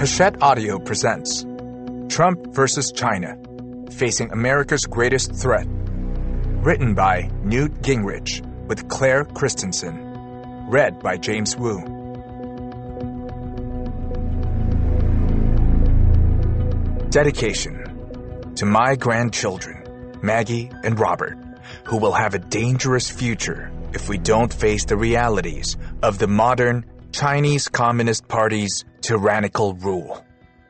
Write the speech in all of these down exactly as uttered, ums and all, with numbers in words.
Hachette Audio presents Trump versus China, Facing America's Greatest Threat. Written by Newt Gingrich with Claire Christensen. Read by James Wu. Dedication to my grandchildren, Maggie and Robert, who will have a dangerous future if we don't face the realities of the modern Chinese Communist Party's tyrannical rule.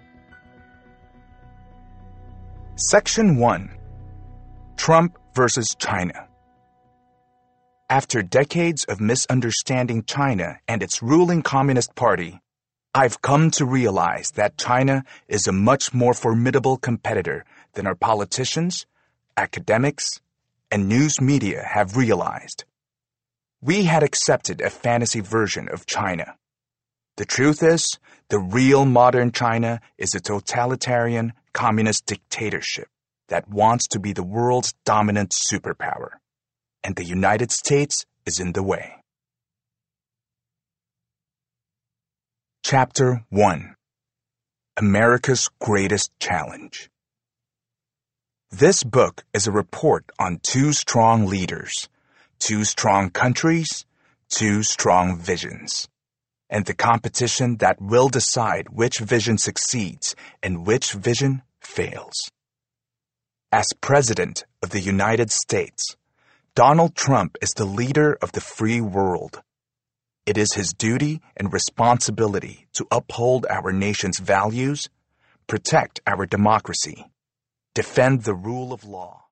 Section one. Trump versus China. After decades of misunderstanding China and its ruling Communist Party, I've come to realize that China is a much more formidable competitor than our politicians, academics, and news media have realized. We had accepted a fantasy version of China. The truth is, the real modern China is a totalitarian communist dictatorship that wants to be the world's dominant superpower. And the United States is in the way. Chapter one. America's Greatest Challenge. This book is a report on two strong leaders, two strong countries, two strong visions, and the competition that will decide which vision succeeds and which vision fails. As President of the United States, Donald Trump is the leader of the free world. It is his duty and responsibility to uphold our nation's values, protect our democracy, defend the rule of law,